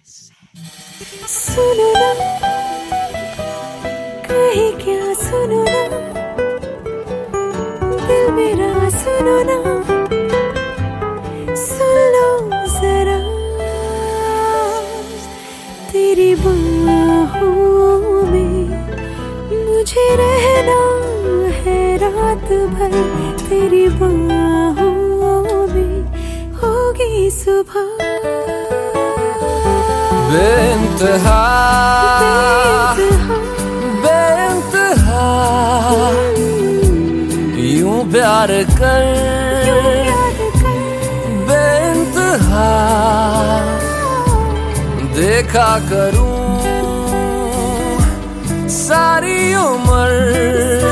सुनो ना, कहीं क्या सुनो ना, दिल मेरा सुनो ना, सुन लो जरा, तेरी बाहों में मुझे रहना है रात भर, तेरी बाहों में होगी सुबह। बेइंतहा बेइंतहा यूं प्यार कर बेइंतहा देखा करूं सारी उम्र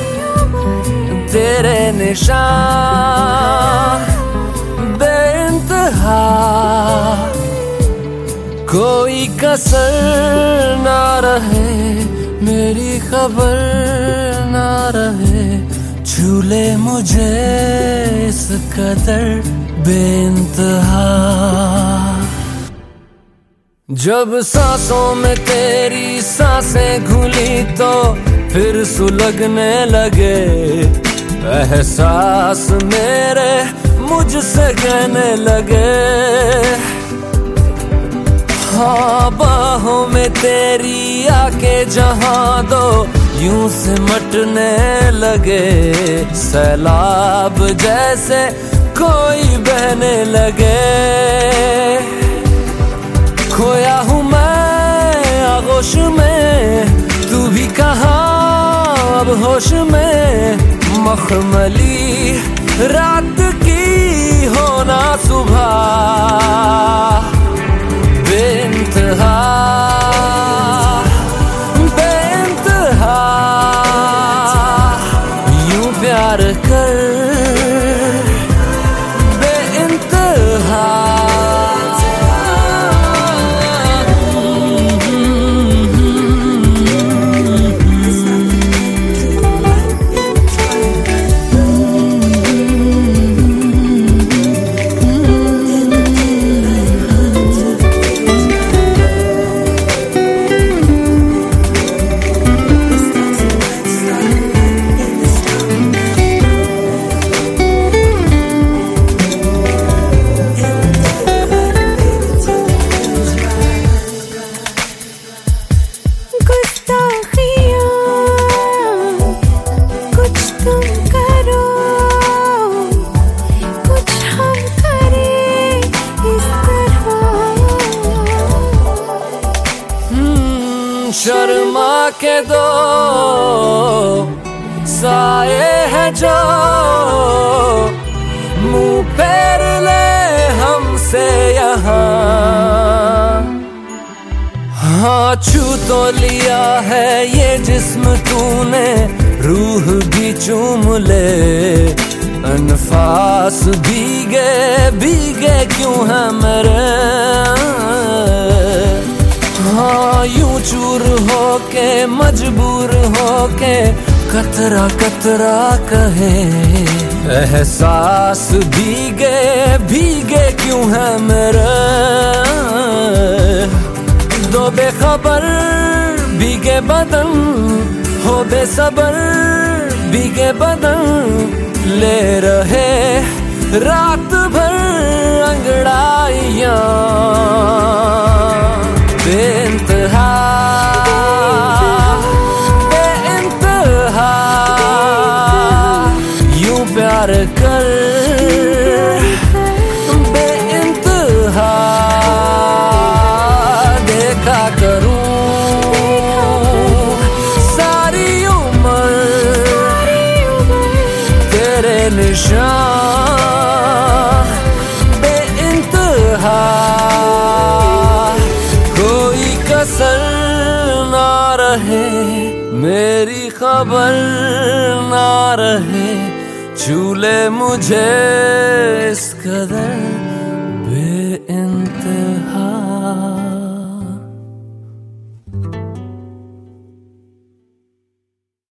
तेरे निशान बेइंतहा कोई कसर ना रहे, मेरी खबर ना रहे, झूले मुझे इस कदर बेइंतहा। जब सांसों में तेरी सांसें घुली तो फिर सुलगने लगे एहसास मेरे मुझसे कहने लगे। हाँ बाहों में तेरी आके जहाँ दो यूं सिमटने लगे, सैलाब जैसे कोई बहने लगे। खोया हूँ मैं आगोश में, तू भी कहाँ अब होश में, मखमली रात की होना सुबह बेइंतहा बेइंतहा यूं प्यार कर बेइंतहा। शर्मा के दो साए है जो मुंह फेर ले हमसे यहाँ। हाँ छू तो लिया है ये जिस्म तूने, रूह भी चूम ले, अनफास भीगे भीगे क्यों है मेरे। हाँ यूं चूर होके मजबूर होके कतरा कतरा कहे, एहसास भीगे भीगे क्यों है मेरे। दो बेखबर भीगे बदन हो बेसबर भीगे बदन, ले रहे रात भर अंगड़ाइयां बेइंतहा बेइंतहा यूं प्यार कर बेइंतहा देखा करूं सारी उम्र तेरे निशान बेइंतहा। कसर ना रहे, मेरी खबर ना रहे, झूले मुझे इस कदर बेइंतहा।